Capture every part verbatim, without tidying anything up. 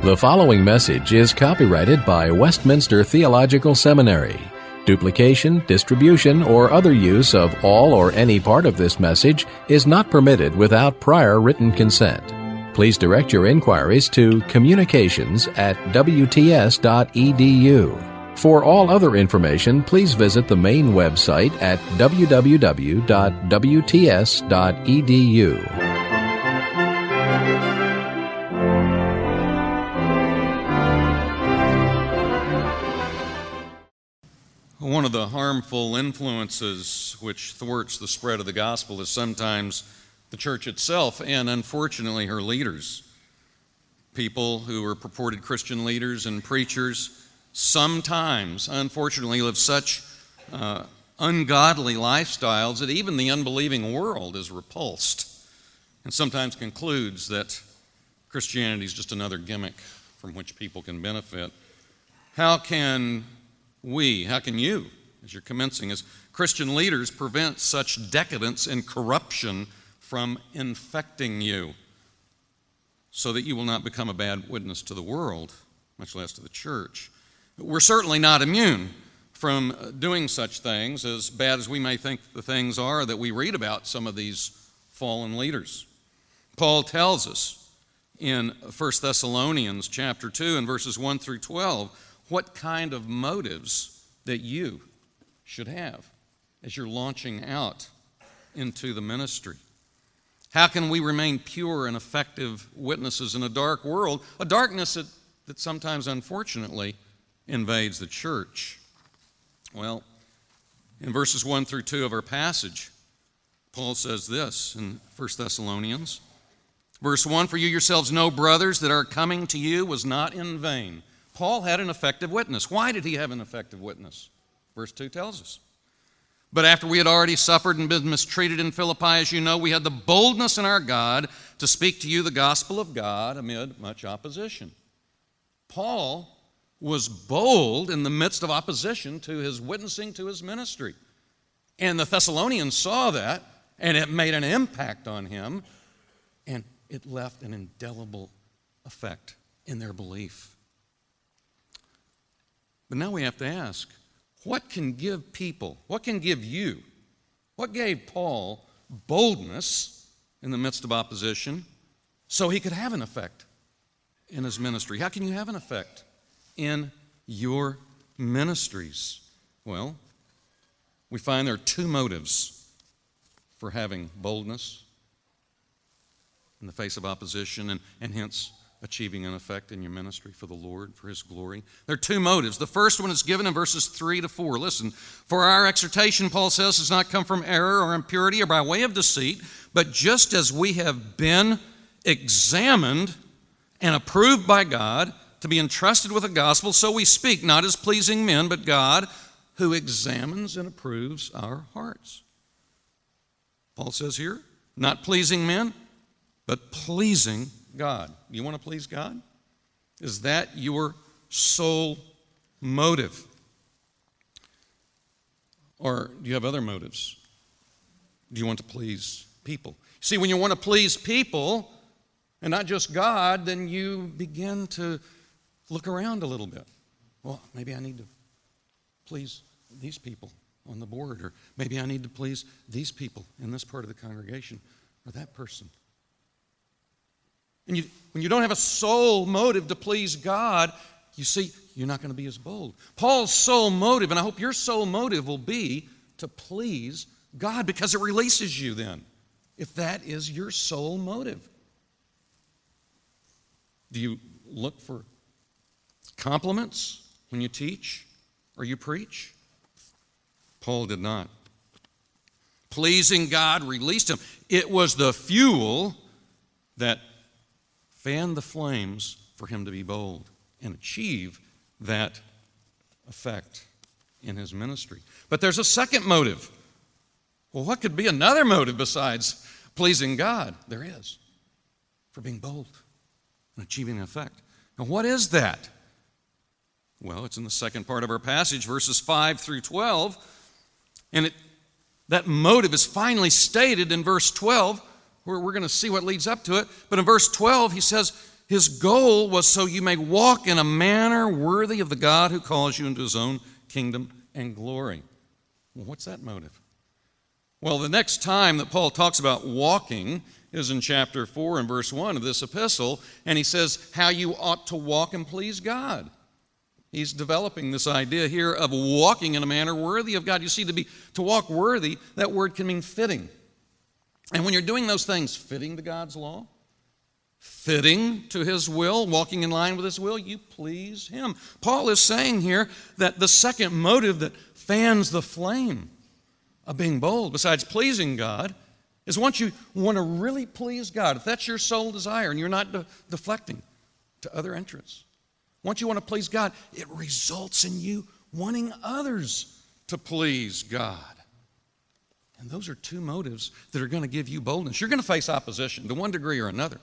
The following message is copyrighted by Westminster Theological Seminary. Duplication, distribution, or other use of all or any part of this message is not permitted without prior written consent. Please direct your inquiries to communications at w t s dot e d u. For all other information, please visit the main website at w w w dot w t s dot e d u. One of the harmful influences which thwarts the spread of the gospel is sometimes the church itself and, unfortunately, her leaders. People who are purported Christian leaders and preachers sometimes, unfortunately, live such uh, ungodly lifestyles that even the unbelieving world is repulsed and sometimes concludes that Christianity is just another gimmick from which people can benefit. How can we, how can you, as you're commencing, as Christian leaders, prevent such decadence and corruption from infecting you so that you will not become a bad witness to the world, much less to the church? We're certainly not immune from doing such things, as bad as we may think the things are that we read about some of these fallen leaders. Paul tells us in First Thessalonians chapter two and verses one through twelve what kind of motives that you should have as you're launching out into the ministry. How can we remain pure and effective witnesses in a dark world, a darkness that, that sometimes, unfortunately, invades the church? Well, in verses one through two of our passage, Paul says this in First Thessalonians. Verse one, "For you yourselves know, brothers, that our coming to you was not in vain." Paul had an effective witness. Why did he have an effective witness? Verse two tells us. "But after we had already suffered and been mistreated in Philippi, as you know, we had the boldness in our God to speak to you the gospel of God amid much opposition." Paul was bold in the midst of opposition to his witnessing to his ministry. And the Thessalonians saw that, and it made an impact on him, and it left an indelible effect in their belief. But now we have to ask, what can give people, what can give you, what gave Paul boldness in the midst of opposition so he could have an effect in his ministry? How can you have an effect in your ministries? Well, we find there are two motives for having boldness in the face of opposition and, and hence achieving an effect in your ministry for the Lord, for His glory. There are two motives. The first one is given in verses three to four. Listen, "For our exhortation," Paul says, "does not come from error or impurity or by way of deceit, but just as we have been examined and approved by God to be entrusted with the gospel, so we speak, not as pleasing men, but God who examines and approves our hearts." Paul says here, not pleasing men, but pleasing God. You want to please God? Is that your sole motive? Or do you have other motives? Do you want to please people? See, when you want to please people and not just God, then you begin to look around a little bit. Well, maybe I need to please these people on the board, or maybe I need to please these people in this part of the congregation, or that person. And you, when you don't have a sole motive to please God, you see, you're not going to be as bold. Paul's sole motive, and I hope your sole motive will be to please God, because it releases you then, if that is your sole motive. Do you look for compliments when you teach or you preach? Paul did not. Pleasing God released him. It was the fuel that fan the flames for him to be bold and achieve that effect in his ministry. But there's a second motive. Well, what could be another motive besides pleasing God? There is, for being bold and achieving an effect. Now, what is that? Well, it's in the second part of our passage, verses five through twelve, and it, that motive is finally stated in verse twelve. We're, we're going to see what leads up to it. But in verse twelve, he says, his goal was so you may walk in a manner worthy of the God who calls you into his own kingdom and glory. Well, what's that motive? Well, the next time that Paul talks about walking is in chapter four and verse one of this epistle, and he says how you ought to walk and please God. He's developing this idea here of walking in a manner worthy of God. You see, to be to walk worthy, that word can mean fitting. And when you're doing those things, fitting to God's law, fitting to his will, walking in line with his will, you please him. Paul is saying here that the second motive that fans the flame of being bold, besides pleasing God, is once you want to really please God, if that's your sole desire and you're not de- deflecting to other interests, once you want to please God, it results in you wanting others to please God. And those are two motives that are going to give you boldness. You're going to face opposition to one degree or another.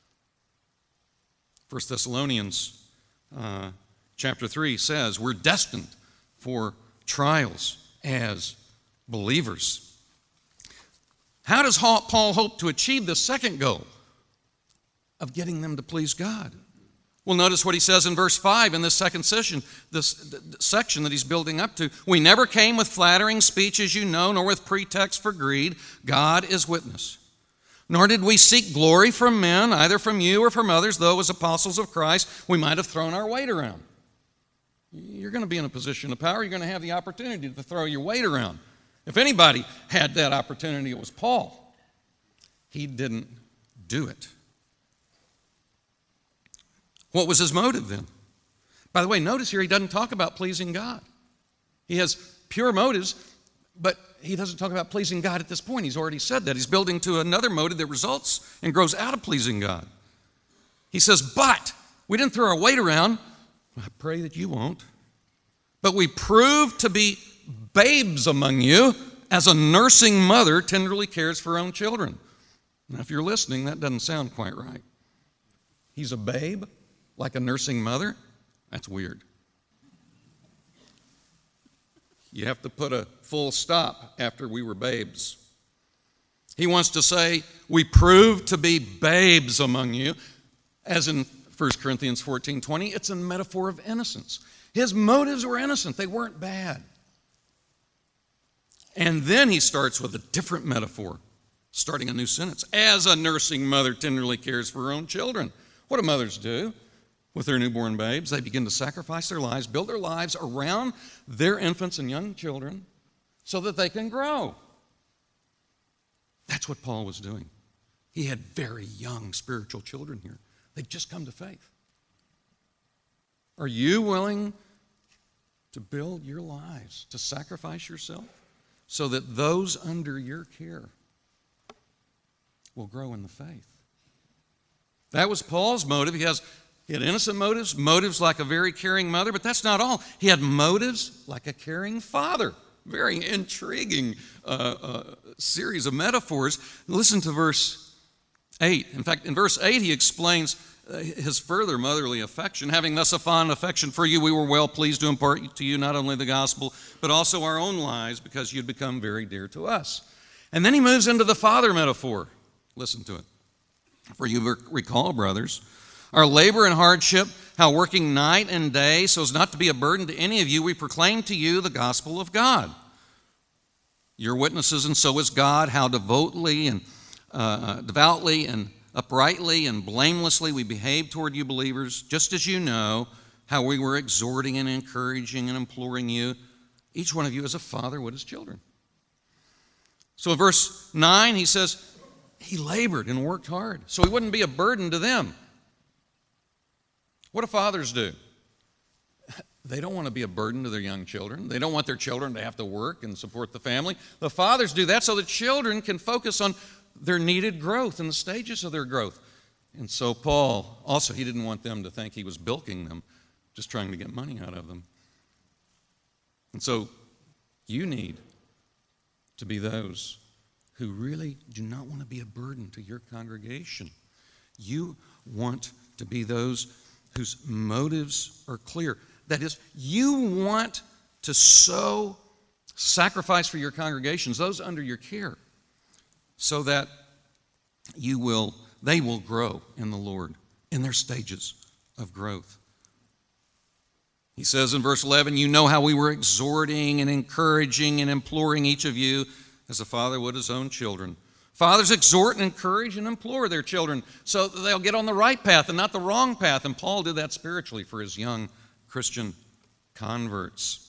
First Thessalonians uh, chapter three says we're destined for trials as believers. How does Paul hope to achieve the second goal of getting them to please God? Well, notice what he says in verse five in this second session, this section that he's building up to. We never came with flattering speech, as you know, nor with pretext for greed. God is witness. Nor did we seek glory from men, either from you or from others, though as apostles of Christ, we might have thrown our weight around. You're going to be in a position of power. You're going to have the opportunity to throw your weight around. If anybody had that opportunity, it was Paul. He didn't do it. What was his motive then? By the way, notice here he doesn't talk about pleasing God. He has pure motives, but he doesn't talk about pleasing God at this point. He's already said that. He's building to another motive that results and grows out of pleasing God. He says, but we didn't throw our weight around. I pray that you won't. But we proved to be babes among you as a nursing mother tenderly cares for her own children. Now, if you're listening, that doesn't sound quite right. He's a babe, like a nursing mother? That's weird. You have to put a full stop after we were babes. He wants to say, we proved to be babes among you, as in First Corinthians fourteen twenty. It's a metaphor of innocence. His motives were innocent. They weren't bad. And then he starts with a different metaphor, starting a new sentence. As a nursing mother tenderly cares for her own children. What do mothers do with their newborn babes? They begin to sacrifice their lives, build their lives around their infants and young children so that they can grow. That's what Paul was doing. He had very young spiritual children here. They'd just come to faith. Are you willing to build your lives, to sacrifice yourself so that those under your care will grow in the faith? That was Paul's motive. He has he had innocent motives, motives like a very caring mother, but that's not all. He had motives like a caring father. Very intriguing uh, uh, series of metaphors. Listen to verse eight. In fact, in verse eight, he explains uh, his further motherly affection. Having thus a fond affection for you, we were well pleased to impart to you not only the gospel, but also our own lives, because you'd become very dear to us. And then he moves into the father metaphor. Listen to it. For you recall, brothers, our labor and hardship, how working night and day so as not to be a burden to any of you, we proclaim to you the gospel of God. You're witnesses, and so is God, how devoutly and uh, devoutly and uprightly and blamelessly we behave toward you believers, just as you know how we were exhorting and encouraging and imploring you, each one of you as a father would his children. So in verse nine, he says, he labored and worked hard so he wouldn't be a burden to them. What do fathers do? They don't want to be a burden to their young children. They don't want their children to have to work and support the family. The fathers do that so the children can focus on their needed growth and the stages of their growth. And so Paul, also, he didn't want them to think he was bilking them, just trying to get money out of them. And so you need to be those who really do not want to be a burden to your congregation. You want to be those whose motives are clear. That is, you want to so sacrifice for your congregations, those under your care, so that you will, they will grow in the Lord in their stages of growth. He says in verse eleven, you know how we were exhorting and encouraging and imploring each of you as a father would his own children. Fathers exhort and encourage and implore their children so that they'll get on the right path and not the wrong path. And Paul did that spiritually for his young Christian converts.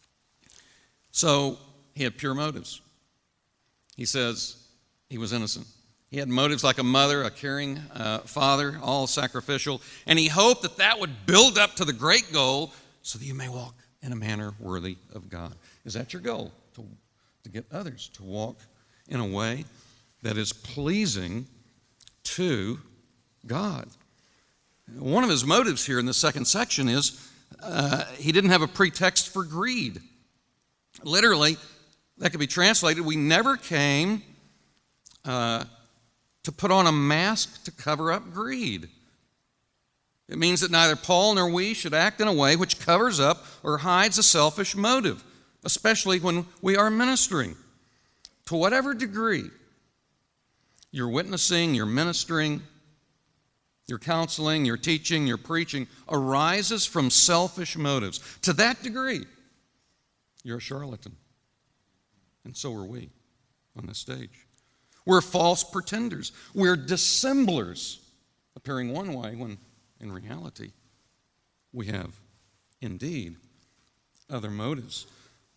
So he had pure motives. He says he was innocent. He had motives like a mother, a caring uh, father, all sacrificial. And he hoped that that would build up to the great goal so that you may walk in a manner worthy of God. Is that your goal? To, to get others to walk in a way that is pleasing to God. One of his motives here in the second section is uh, he didn't have a pretext for greed. Literally, that could be translated, we never came uh, to put on a mask to cover up greed. It means that neither Paul nor we should act in a way which covers up or hides a selfish motive, especially when we are ministering. To whatever degree you're witnessing, you're ministering, your counseling, your teaching, your preaching arises from selfish motives. To that degree, you're a charlatan. And so are we on this stage. We're false pretenders. We're dissemblers, appearing one way when in reality we have indeed other motives.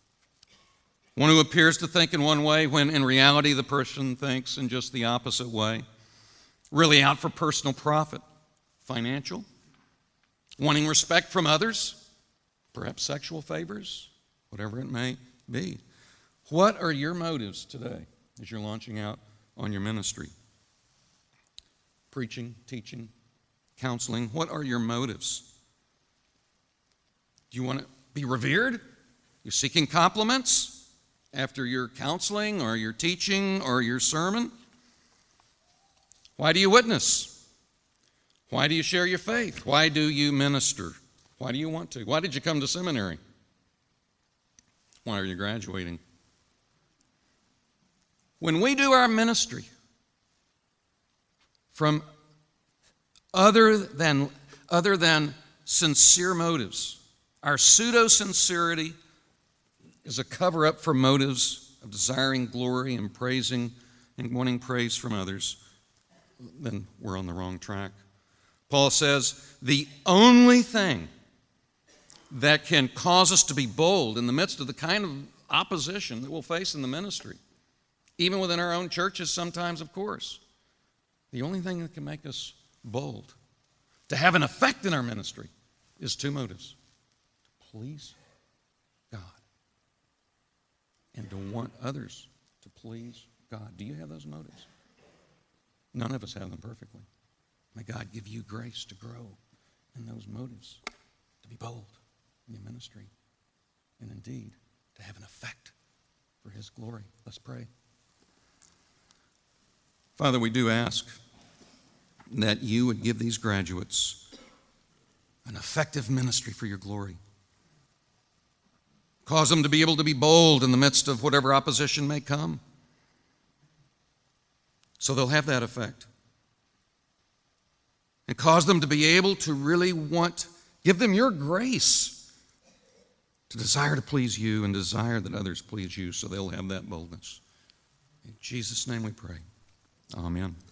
One who appears to think in one way when in reality the person thinks in just the opposite way. Really out for personal profit, financial, wanting respect from others, perhaps sexual favors, whatever it may be. What are your motives today as you're launching out on your ministry? Preaching, teaching, counseling. What are your motives? Do you want to be revered? You're seeking compliments after your counseling or your teaching or your sermon? Why do you witness? Why do you share your faith? Why do you minister? Why do you want to? Why did you come to seminary? Why are you graduating? When we do our ministry from other than, other than sincere motives, our pseudo-sincerity is a cover-up for motives of desiring glory and praising and wanting praise from others, then we're on the wrong track. Paul says the only thing that can cause us to be bold in the midst of the kind of opposition that we'll face in the ministry, even within our own churches sometimes, of course, the only thing that can make us bold, to have an effect in our ministry, is two motives: to please God and to want others to please God. Do you have those motives? None of us have them perfectly. May God give you grace to grow in those motives, to be bold in your ministry, and indeed to have an effect for His glory. Let's pray. Father, we do ask that you would give these graduates an effective ministry for your glory. Cause them to be able to be bold in the midst of whatever opposition may come, so they'll have that effect. And cause them to be able to really want, give them your grace to desire to please you and desire that others please you, so they'll have that boldness. In Jesus' name we pray. Amen.